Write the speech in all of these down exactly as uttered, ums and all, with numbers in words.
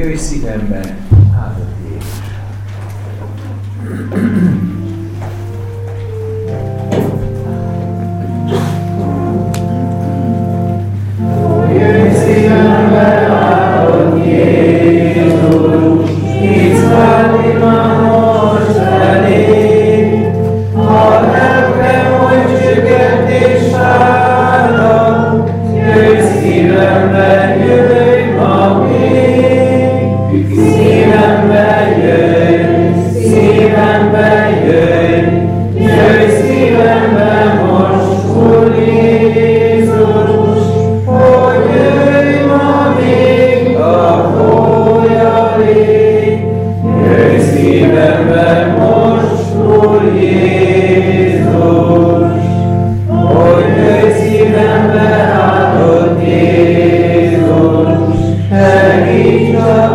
jöjj szívembe, áldott Jézus. Jöjj szívembe, áldott Jézus, hisz Fátima most elég, a lelkem, hogy csügged és fáradt, jöjj szívembe, jöjj ma még, szívembe jöjj, szívembe jöjj, jöjj szívembe most, Úr Jézus, hogy jöjj ma még a folyadék, jöjj szívembe most, Úr Jézus, hogy jöjj szívembe, áldott Jézus, elhívd a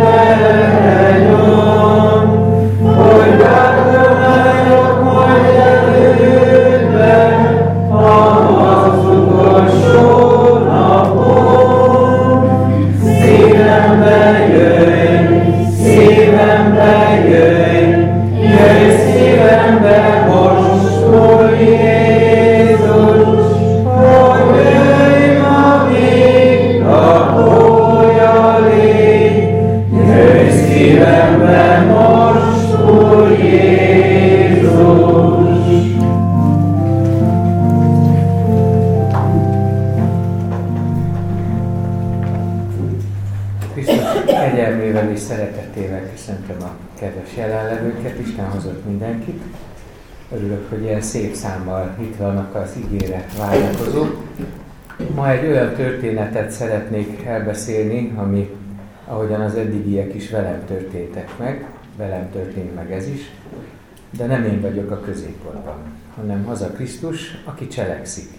bűntelenyon, hogy látományok majd elődben, az utolsó napon. Szívembe jöjj, szívembe jöjj, jöjj szívembe most, Úr Jézus, hogy jöjj ma még a folyadék, jöjj szívembe most, Úr Jézus. Krisztus kegyelmével és szeretetével köszöntöm a kedves jelenlevőket, Isten hozott mindenkit. Örülök, hogy ilyen szép számmal itt vannak az igére vágyakozók. Ma egy olyan történetet szeretnék elbeszélni, ami, ahogyan az eddigiek is velem történtek meg, velem történt meg ez is, de nem én vagyok a középpontban, hanem az a Krisztus, aki cselekszik.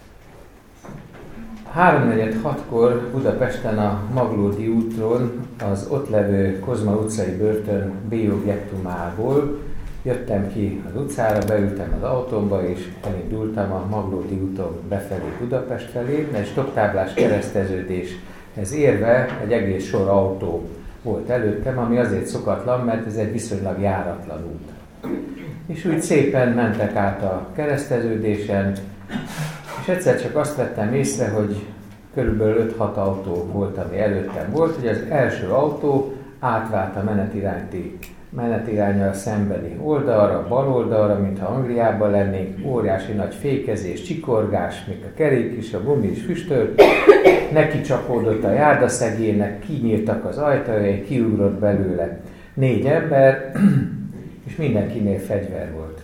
háromnegyed hatkor Budapesten a Maglódi úton, az ott levő Kozma utcai börtön B-objektumából jöttem ki az utcára, beültem az autómba, és elindultam a Maglódi úton befelé Budapest felé. Egy stopptáblás kereszteződéshez érve egy egész sor autó volt előttem, ami azért szokatlan, mert ez egy viszonylag járatlan út. És úgy szépen mentek át a kereszteződésen, és egyszer csak azt vettem észre, hogy körülbelül öt-hat autó volt, ami előttem volt, hogy az első autó átvált a menetiránti menetiránnyal szembeni oldalra, bal oldalra, mintha Angliában lennénk, óriási nagy fékezés, csikorgás, még a kerék is, a gumi is füstölt, neki csapódott a járdaszegélynek, kinyíltak az ajtajai, kiugrott belőle négy ember, és mindenkinél fegyver volt.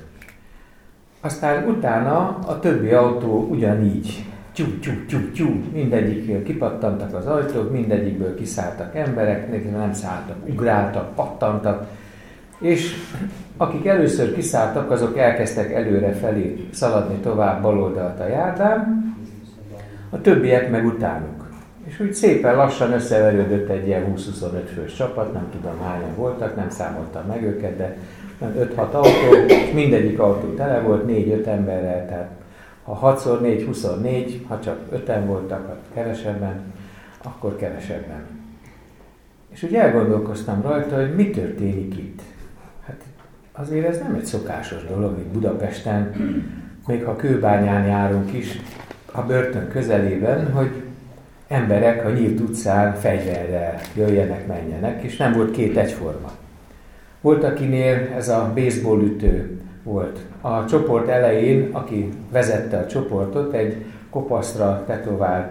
Aztán utána a többi autó ugyanígy, tyú, tyú, tyú, tyú, mindegyikről kipattantak az ajtók, mindegyikből kiszálltak emberek, nem szálltak, ugráltak, pattantak, és akik először kiszálltak, azok elkezdtek előre felé szaladni tovább baloldalt a járdán, a többiek meg utánuk. És úgy szépen lassan összeverődött egy ilyen húsz-huszonöt fős csapat, nem tudom hányan voltak, nem számoltam meg őket, de öt-hat autó, és mindegyik autó tele volt, négy-öt emberrel, tehát ha hatszor négy, huszonnégy, ha csak öten voltak, hát kevesebben, akkor kevesebben. És úgy elgondolkoztam rajta, hogy mi történik itt. Hát azért ez nem egy szokásos dolog itt Budapesten, még ha Kőbányán járunk is, a börtön közelében, hogy emberek a nyílt utcán fegyverrel jöjjenek, menjenek, és nem volt két egyforma. Volt, akinél ez a baseball ütő volt. A csoport elején, aki vezette a csoportot, egy kopaszra tetovált,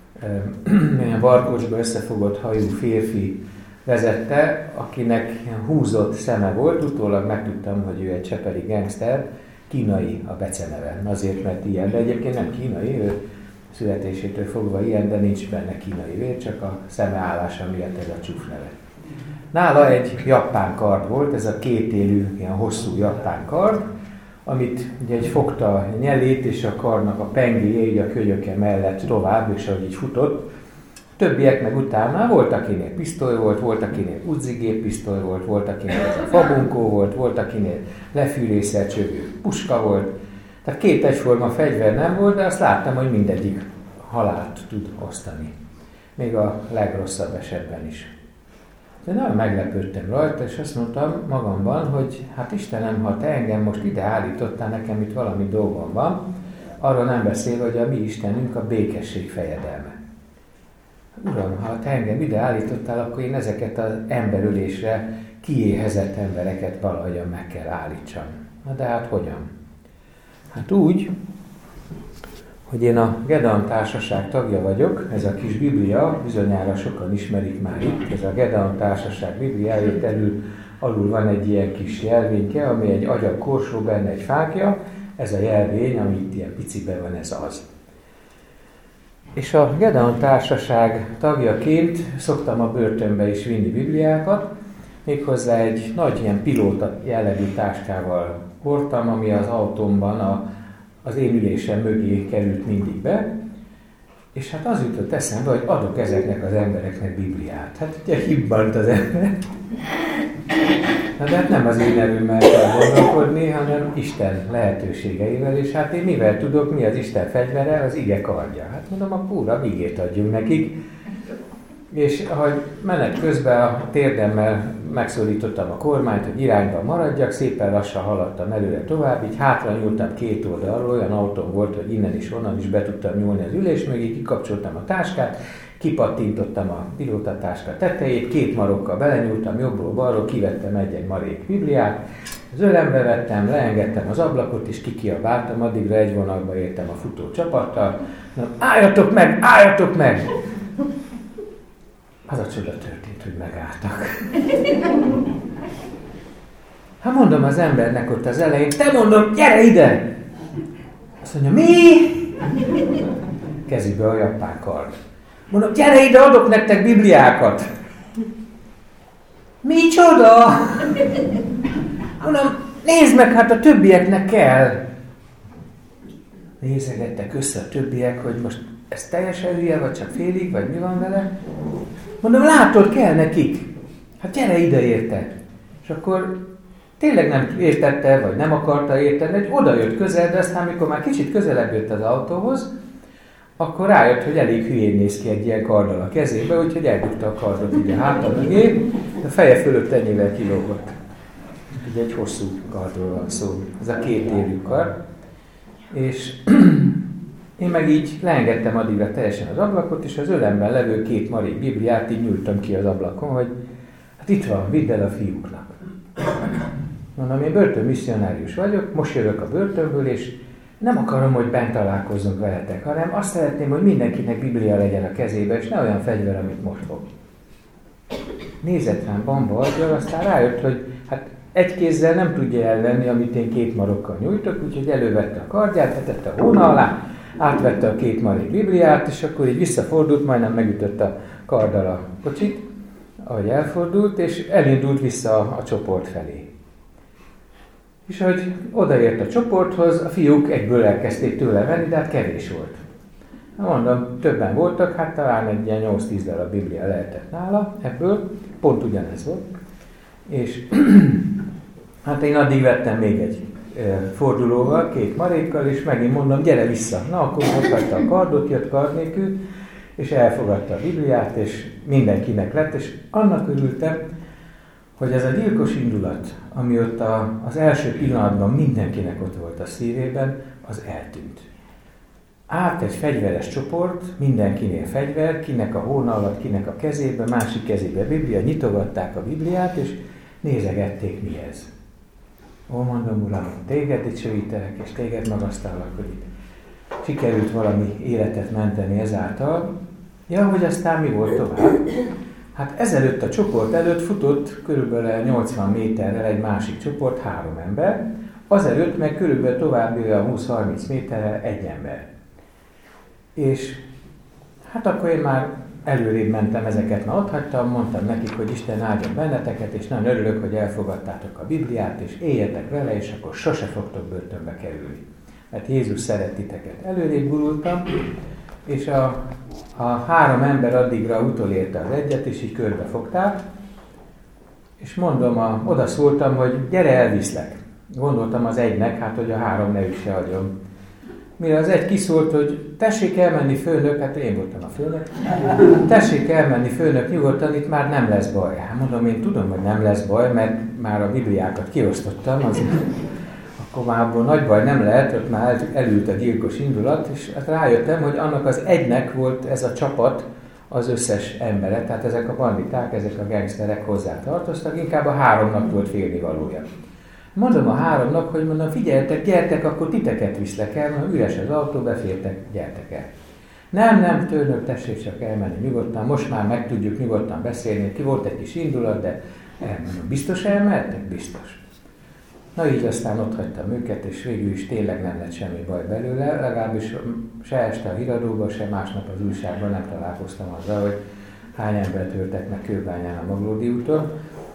eh, varkocsba összefogott hajú férfi vezette, akinek húzott szeme volt, utólag megtudtam, hogy ő egy csepeli gangster, kínai a beceneve. Azért, mert ilyen, de egyébként nem kínai, ő születésétől fogva ilyen, de nincs benne kínai vér, csak a szemeállása miatt ez a csúf neve. Nála egy japán kard volt, ez a kétélű, ilyen hosszú japán kard, amit ugye egy fogta a nyelét, és a karnak a pengéje, így a kölyöke mellett tovább, és ahogy így futott. Többiek meg utána volt, akinél pisztoly volt, volt, akinél uzzigéppisztoly volt, volt, akinél ez a fabunkó volt, volt, akinél lefűrészelt csövő puska volt. Tehát két egyforma fegyver nem volt, de azt láttam, hogy mindegyik halált tud osztani. Még a legrosszabb esetben is. De nagyon meglepődtem rajta, és azt mondtam magamban, hogy hát Istenem, ha te engem most ide állítottál, nekem itt valami dolgom van, arról nem beszél, hogy a mi Istenünk a békesség fejedelme. Uram, ha te engem ide állítottál, akkor én ezeket az emberölésre kiéhezett embereket valahogyan meg kell állítsam. Na de hát hogyan? Hát úgy, hogy én a Gedeon Társaság tagja vagyok, ez a kis Biblia, bizonyára sokan ismerik már itt, ez a Gedeon Társaság Bibliája, elül, alul van egy ilyen kis jelvényke, ami egy agyag korsó, benne egy fákja, ez a jelvény, ami itt ilyen piciben van, ez az. És a Gedeon Társaság tagjaként szoktam a börtönbe is vinni Bibliákat, méghozzá egy nagy ilyen pilóta jellegű táskával hordtam, ami az autómban a, az én ülésem mögé került mindig be, és hát az jutott eszembe, hogy adok ezeknek az embereknek Bibliát. Hát ugye hibbant az ember. Na de hát nem az én erőmmel kell gondolkodni, hanem Isten lehetőségeivel, és hát én mivel tudok, mi az Isten fegyvere, az ige kardja. Hát mondom, a púra igét adjunk nekik. És ahogy menet közben a térdemmel megszólítottam a kormányt, hogy irányban maradjak, szépen lassan haladtam előre tovább, így hátra nyúltam két oldalról, olyan autóm volt, hogy innen is, onnan is be tudtam nyúlni az ülés mögé, kikapcsoltam a táskát, kipattintottam a pilótatáska tetejét, két marokkal belenyúltam, jobbról balról, kivettem egy-egy marék Bibliát, az ölembe vettem, leengedtem az ablakot, és kikiabáltam, addigra egy vonalba értem a futó csapattal, na, álljatok meg, álljatok meg! Az a csoda történt, hogy megálltak. Hát mondom az embernek ott az elején, te mondom, gyere ide! Azt mondja, mi? Kezébe a japán kard. Mondom, gyere ide, adok nektek Bibliákat! Micsoda? Mondom, nézd meg, hát a többieknek kell. Nézegettek össze a többiek, hogy most ez teljesen hülye, vagy csak félig, vagy mi van vele? Mondom, látod, kell nekik. Hát gyere ide, érted. És akkor tényleg nem értette, vagy nem akarta érteni, hogy oda jött közel, de aztán, amikor már kicsit közelebb jött az autóhoz, akkor rájött, hogy elég hülyén néz ki egy ilyen karddal a kezébe, úgyhogy eldugta a kardot ide háta mögé, a feje fölött ennyivel kilógott. Ugye egy hosszú kardról van szó. Ez a két érű kard. És én meg így leengedtem addigra teljesen az ablakot, és az ölemben levő két marék Bibliát így nyújtam ki az ablakon, hogy hát itt van, vidd el a fiúknak. Mondom, én börtönmisszionárius vagyok, most jövök a börtönből, és nem akarom, hogy bent találkozzunk veletek, hanem azt szeretném, hogy mindenkinek Biblia legyen a kezébe, és ne olyan fegyver, amit most fog. Nézett rám bamba aggyal, aztán rájött, hogy hát egy kézzel nem tudja elvenni, amit én két marokkal nyújtok, úgyhogy elővette a kardját, letette a hóna alá, átvette a két marék Bibliát, és akkor így visszafordult, majdnem megütötte a karddal a kocsit, ahogy elfordult, és elindult vissza a, a csoport felé. És ahogy odaért a csoporthoz, a fiúk egyből elkezdték tőle venni, de hát kevés volt. Mondom, többen voltak, hát talán egy ilyen nyolc-tíz darab Biblia lehetett nála, ebből pont ugyanez volt. És hát én addig vettem még egy fordulóval, két marékkal, és megint mondom, gyere vissza. Na, akkor meghagyta a kardot, jött kard nélkül, és elfogadta a Bibliát, és mindenkinek lett, és annak örültem, hogy ez a gyilkos indulat, ami ott a, az első pillanatban mindenkinek ott volt a szívében, az eltűnt. Állt egy fegyveres csoport, mindenkinél fegyver, kinek a hóna alatt, kinek a kezébe, másik kezébe a Biblia, nyitogatták a Bibliát, és nézegették, mi ez. Ó, mondom, Uram, téged dicsőítelek, és téged magasztalak, hogy itt sikerült valami életet menteni ezáltal. Ja, hogy aztán mi volt tovább? Hát ezelőtt a csoport előtt futott körülbelül nyolcvan méterrel egy másik csoport, három ember, azelőtt meg körülbelül tovább olyan húsz-harminc méterrel egy ember. És hát akkor én már előrébb mentem, ezeket már ott hagytam, mondtam nekik, hogy Isten áldjon benneteket, és nagyon örülök, hogy elfogadtátok a Bibliát, és éljetek vele, és akkor sose fogtok börtönbe kerülni. Mert Jézus szeret titeket. Előrébb gurultam, és a, a három ember addigra utolérte az egyet, és így körbefogták, és mondom, a, oda szóltam, hogy gyere, elviszlek. Gondoltam az egynek, hát hogy a három ne üsse agyon. Mire az egy kiszólt, hogy tessék elmenni főnök, hát én voltam a főnök, tessék elmenni főnök nyugodtan, itt már nem lesz baj. Hát mondom, én tudom, hogy nem lesz baj, mert már a bibliákat kiosztottam, az, akkor már abból nagy baj nem lehet, ott már elült a gyilkos indulat, és hát rájöttem, hogy annak az egynek volt ez a csapat az összes embere, tehát ezek a banditák, ezek a gangsterek hozzá tartoztak, inkább a háromnak volt félnivalója. Mondom a háromnak, hogy mondom, figyeljetek, gyertek, akkor titeket viszlek el, mondom, üres az autó, befértek, gyertek el. Nem, nem, tőnök, tessék csak elmenni nyugodtan, most már meg tudjuk nyugodtan beszélni, ki volt egy kis indulat, de elmondom, biztos elmehettek? Biztos. Na így aztán ott hagytam őket, és végül is tényleg nem lett semmi baj belőle, legalábbis se este a híradóban, se másnap az újságban nem találkoztam azzal, hogy hány embert öltek meg Kőbányán a Maglódi úton,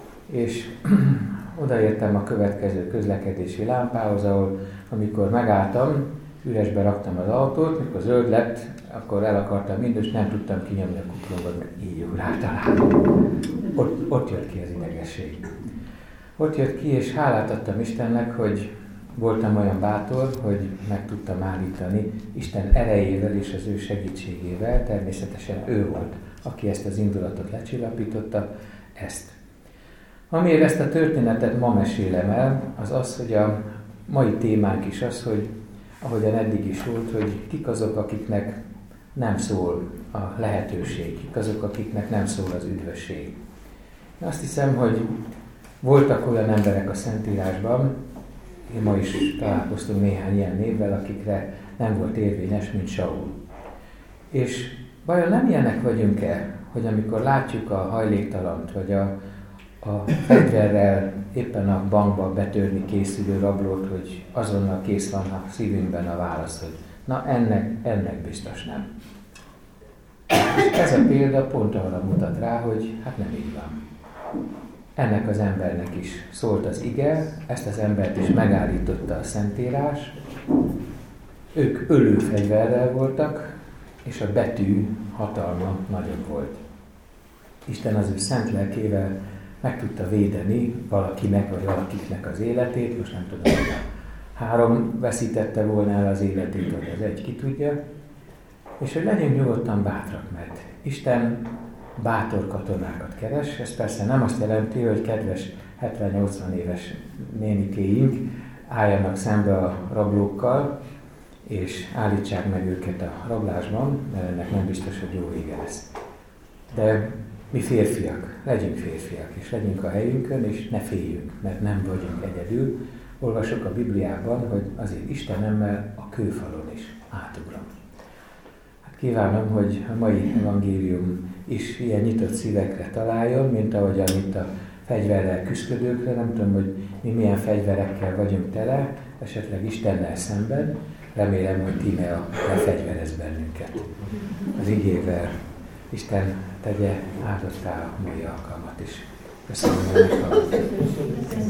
és odaértem a következő közlekedési lámpához, ahol amikor megálltam, üresbe raktam az autót, mikor zöld lett, akkor el akartam mindent, és nem tudtam kinyomni a kuplunkat, mert így jó rátaláltam. Ott, ott jött ki az idegesség. Ott jött ki, és hálát adtam Istennek, hogy voltam olyan bátor, hogy meg tudtam állítani Isten erejével és az ő segítségével. Természetesen ő volt, aki ezt az indulatot lecsillapította, ezt. Amiért ezt a történetet ma mesélem el, az az, hogy a mai témánk is az, hogy ahogyan eddig is volt, hogy kik azok, akiknek nem szól a lehetőség, kik azok, akiknek nem szól az üdvösség. Én azt hiszem, hogy voltak olyan emberek a Szentírásban, én ma is találkoztunk néhány ilyen névvel, akikre nem volt érvényes, mint Saul. És vajon nem ilyenek vagyunk-e, hogy amikor látjuk a hajléktalant, vagy a, a fegyverrel éppen a bankba betörni készülő rablót, hogy azonnal kész van a szívünkben a válasz, hogy na ennek, ennek biztos nem. És ez a példa pont arra mutat rá, hogy hát nem így van. Ennek az embernek is szólt az ige, ezt az embert is megállította a Szentírás. Ők ölőfegyverrel voltak, és a betű hatalma nagyobb volt. Isten az ő szent lelkével meg tudta védeni valakinek vagy valakiknek az életét, most nem tudom, hogy három veszítette volna el az életét, vagy az egy, ki tudja. És hogy legyünk nyugodtan bátrak, mert Isten bátor katonákat keres. Ez persze nem azt jelenti, hogy kedves hetven-nyolcvan éves nénikéink álljanak szembe a rablókkal, és állítsák meg őket a rablásban, mert ennek nem biztos, hogy jó vége lesz. De mi férfiak, legyünk férfiak, és legyünk a helyünkön, és ne féljünk, mert nem vagyunk egyedül. Olvasok a Bibliában, hogy azért Istenemmel a kőfalon is átugrom. Hát kívánom, hogy a mai evangélium is ilyen nyitott szívekre találjon, mint ahogyan itt a fegyverrel küszködőkre. Nem tudom, hogy mi milyen fegyverekkel vagyunk tele, esetleg Istennel szemben. Remélem, hogy Tímea lefegyverez bennünket az igével. Isten tegye áldottá a mai alkalmat is. Köszönöm, hogy meghallgattak.